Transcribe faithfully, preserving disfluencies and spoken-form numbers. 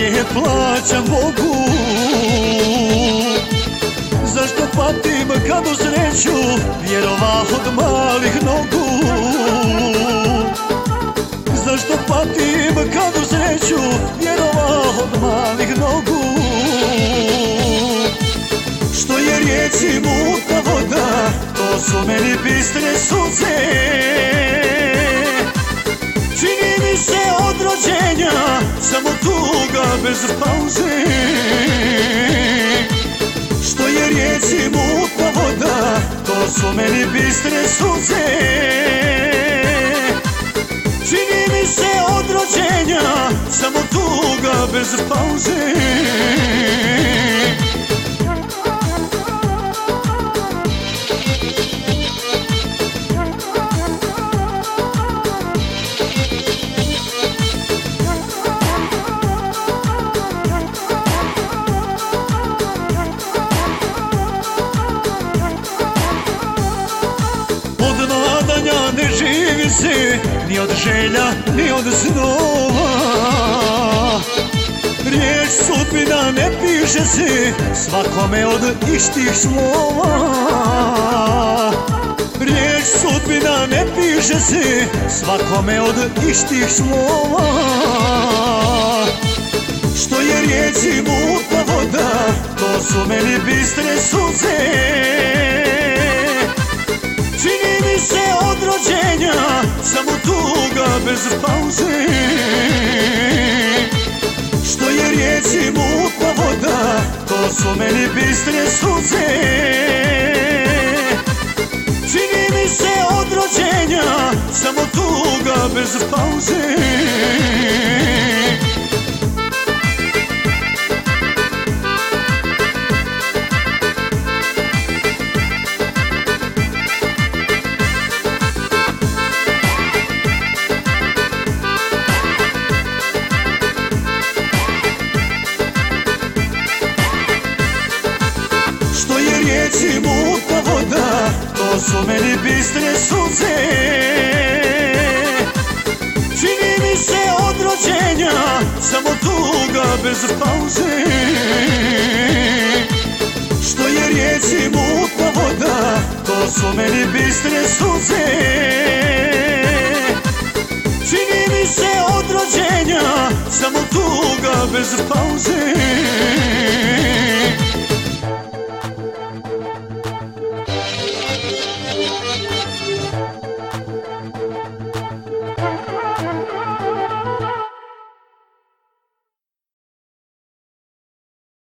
opet plaćam Bogu. Zašto patim kad u sreću vjerovah od malih nogu? Zašto patim kad u sreću vjerovah od malih nogu? Što je rijeci mutna voda, to su meni bistre suze. Čini mi se od rođenja samo tuga bez pauze. Što je rijeci mutna voda, to su meni bistre suze. Čini mi se od rođenja samo tuga bez pauze. Ne živi se ni od želja, ni od snova. Riječ sudbina ne piše se svakome od istih slova. Riječ sudbina ne piše se svakome od istih slova. Što je rijeci mutna voda, to su meni bistre suze. Čini mi se od rođenja samo tuga bez pauze. Što je rijeci mutna voda, to su meni bistre suze. Čini mi se od rođenja samo tuga bez pauze. Rijeci mutna voda, to su meni bistre suze. Čini mi se od rođenja samo tuga bez pauze. Što je rijeci mutna voda, to su meni bistre suze. Čini mi se od rođenja samo tuga bez pauze.